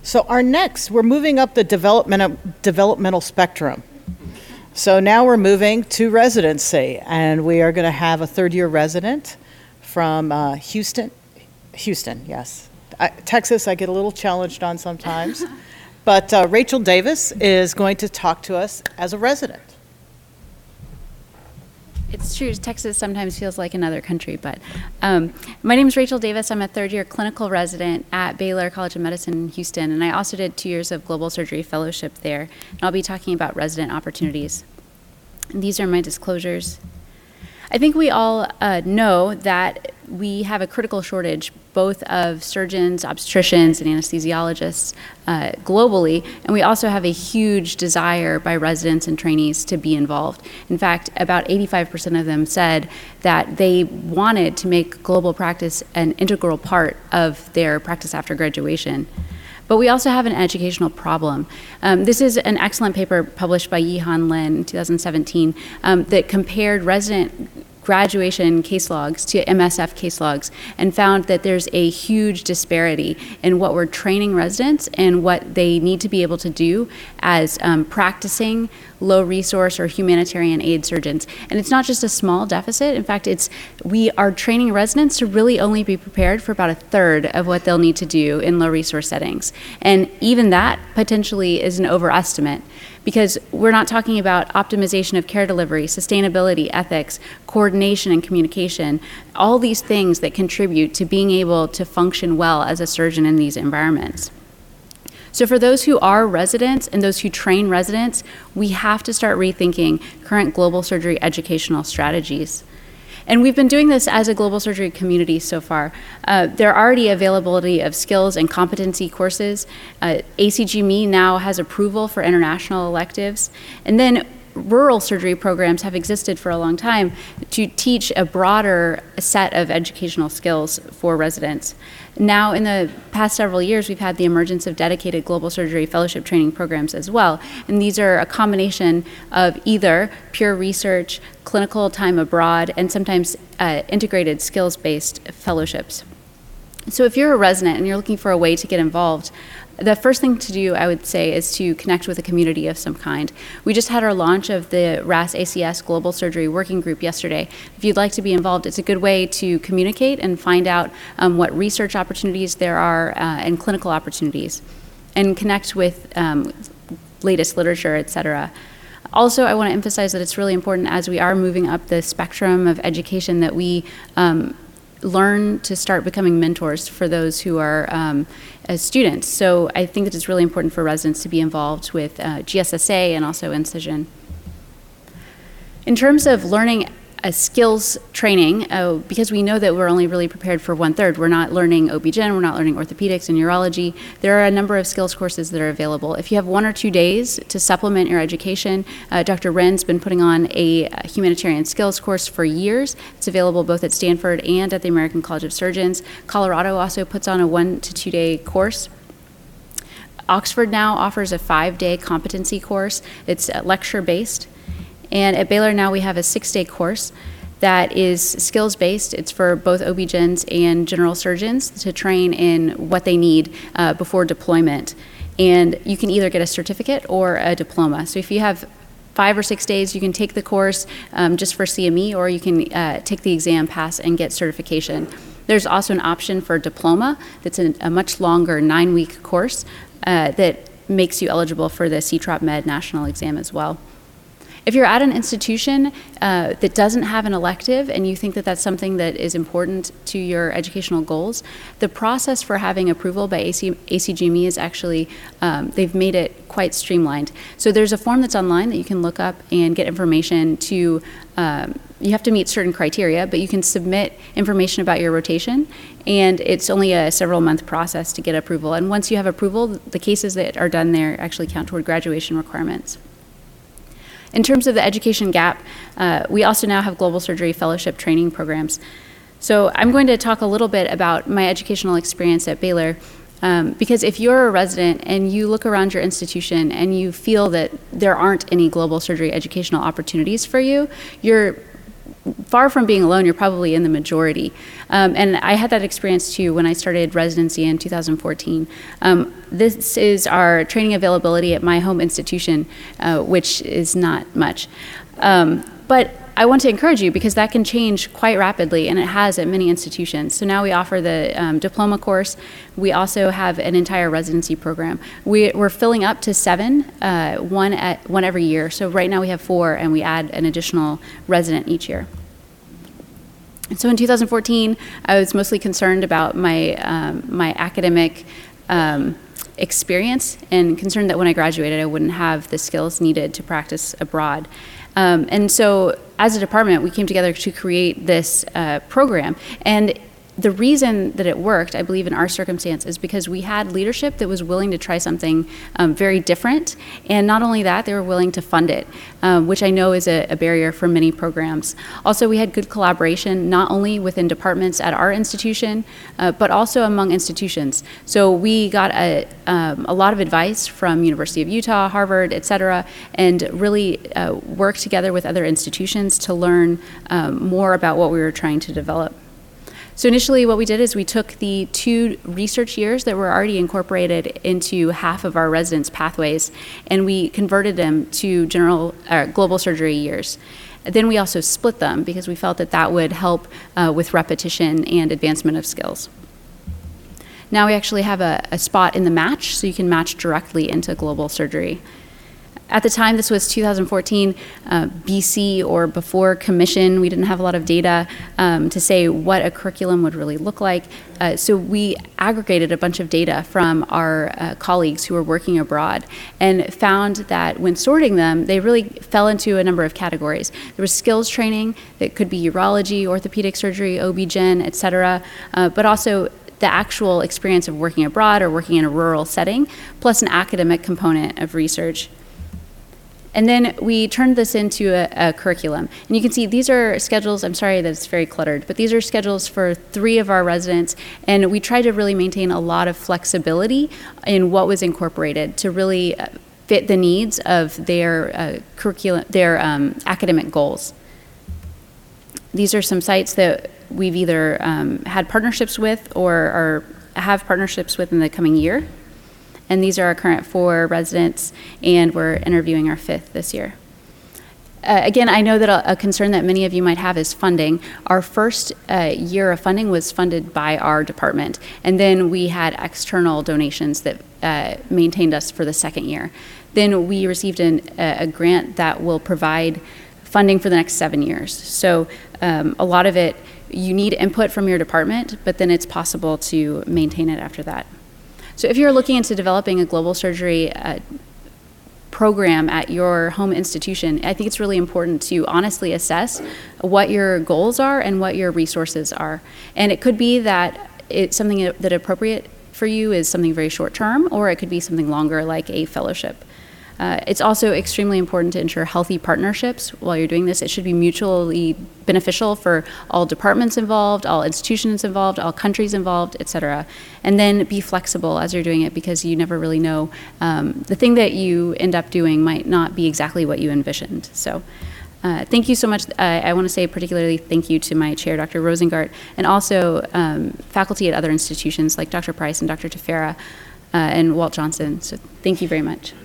So we're moving up the developmental spectrum. So now we're moving to residency, and we are going to have a third-year resident from Houston, yes. Texas, I get a little challenged on sometimes. But Rachel Davis is going to talk to us as a resident. It's true, Texas sometimes feels like another country, but my name is Rachel Davis. I'm a third-year clinical resident at Baylor College of Medicine in Houston, and I also did 2 years of global surgery fellowship there. And I'll be talking about resident opportunities. And these are my disclosures. I think we all know that we have a critical shortage both of surgeons, obstetricians, and anesthesiologists globally, and we also have a huge desire by residents and trainees to be involved. In fact, about 85% of them said that they wanted to make global practice an integral part of their practice after graduation. But we also have an educational problem. This is an excellent paper published by Yi-Han Lin in 2017 that compared resident graduation case logs to MSF case logs and found that there's a huge disparity in what we're training residents and what they need to be able to do as practicing low resource or humanitarian aid surgeons. And it's not just a small deficit. In fact, we are training residents to really only be prepared for about a third of what they'll need to do in low resource settings. And even that potentially is an overestimate, because we're not talking about optimization of care delivery, sustainability, ethics, coordination and communication, all these things that contribute to being able to function well as a surgeon in these environments. So for those who are residents and those who train residents, we have to start rethinking current global surgery educational strategies. And we've been doing this as a global surgery community so far. There are already availability of skills and competency courses. ACGME now has approval for international electives. And then rural surgery programs have existed for a long time to teach a broader set of educational skills for residents. Now, in the past several years, we've had the emergence of dedicated global surgery fellowship training programs as well. And these are a combination of either pure research, clinical time abroad, and sometimes integrated skills-based fellowships. So if you're a resident and you're looking for a way to get involved, the first thing to do, I would say, is to connect with a community of some kind. We just had our launch of the RAS-ACS Global Surgery Working Group yesterday. If you'd like to be involved, it's a good way to communicate and find out what research opportunities there are and clinical opportunities, and connect with latest literature, et cetera. Also, I want to emphasize that it's really important as we are moving up the spectrum of education that we learn to start becoming mentors for those who are as students. So I think that it's really important for residents to be involved with GSSA and also Incision. In terms of learning a skills training, because we know that we're only really prepared for 1/3. We're not learning OB-GYN, we're not learning orthopedics and urology. There are a number of skills courses that are available. If you have 1 or 2 days to supplement your education, Dr. Wren's been putting on a humanitarian skills course for years. It's available both at Stanford and at the American College of Surgeons. Colorado also puts on a 1 to 2 day course. Oxford now offers a 5-day competency course. It's lecture-based. And at Baylor now we have a 6-day course that is skills-based. It's for both OB-GYNs and general surgeons to train in what they need before deployment. And you can either get a certificate or a diploma. So if you have 5 or 6 days, you can take the course just for CME, or you can take the exam, pass, and get certification. There's also an option for diploma that's a much longer 9-week course that makes you eligible for the CTROP Med national exam as well. If you're at an institution that doesn't have an elective and you think that that's something that is important to your educational goals, the process for having approval by ACGME is actually, they've made it quite streamlined. So there's a form that's online that you can look up and get information to, you have to meet certain criteria, but you can submit information about your rotation, and it's only a several-month process to get approval. And once you have approval, the cases that are done there actually count toward graduation requirements. In terms of the education gap, we also now have global surgery fellowship training programs. So I'm going to talk a little bit about my educational experience at Baylor, because if you're a resident and you look around your institution and you feel that there aren't any global surgery educational opportunities for you, you're far from being alone, you're probably in the majority. And I had that experience too when I started residency in 2014. This is our training availability at my home institution, which is not much. But I want to encourage you because that can change quite rapidly, and it has at many institutions. So now we offer the diploma course. We also have an entire residency program. We're filling up to 7, one every year. So right now we have 4, and we add an additional resident each year. So in 2014, I was mostly concerned about my academic experience, and concerned that when I graduated, I wouldn't have the skills needed to practice abroad. And so as a department, we came together to create this program. And the reason that it worked, I believe in our circumstance, is because we had leadership that was willing to try something very different. And not only that, they were willing to fund it, which I know is a barrier for many programs. Also, we had good collaboration, not only within departments at our institution, but also among institutions. So we got a lot of advice from University of Utah, Harvard, et cetera, and really worked together with other institutions to learn more about what we were trying to develop. So initially what we did is we took the 2 research years that were already incorporated into half of our residence pathways, and we converted them to global surgery years. Then we also split them because we felt that that would help with repetition and advancement of skills. Now we actually have a spot in the match, so you can match directly into global surgery. At the time, this was 2014, BC or before commission, we didn't have a lot of data to say what a curriculum would really look like. So we aggregated a bunch of data from our colleagues who were working abroad and found that when sorting them, they really fell into a number of categories. There was skills training that could be urology, orthopedic surgery, OB-GYN, et cetera, but also the actual experience of working abroad or working in a rural setting, plus an academic component of research. And then we turned this into a curriculum. And you can see these are schedules, I'm sorry that it's very cluttered, but these are schedules for 3 of our residents. And we tried to really maintain a lot of flexibility in what was incorporated to really fit the needs of their curriculum, their academic goals. These are some sites that we've either had partnerships with or have partnerships with in the coming year. And these are our current 4 residents, and we're interviewing our 5th this year. Again, I know that a concern that many of you might have is funding. Our first year of funding was funded by our department, and then we had external donations that maintained us for the 2nd year. Then we received a grant that will provide funding for the next 7 years. So a lot of it, you need input from your department, but then it's possible to maintain it after that. So if you're looking into developing a global surgery program at your home institution, I think it's really important to honestly assess what your goals are and what your resources are. And it could be that it's something that appropriate for you is something very short term, or it could be something longer like a fellowship. It's also extremely important to ensure healthy partnerships while you're doing this. It should be mutually beneficial for all departments involved, all institutions involved, all countries involved, et cetera. And then be flexible as you're doing it, because you never really know. The thing that you end up doing might not be exactly what you envisioned. So thank you so much. I want to say particularly thank you to my chair, Dr. Rosengart, and also faculty at other institutions like Dr. Price and Dr. Tefera and Walt Johnson. So thank you very much.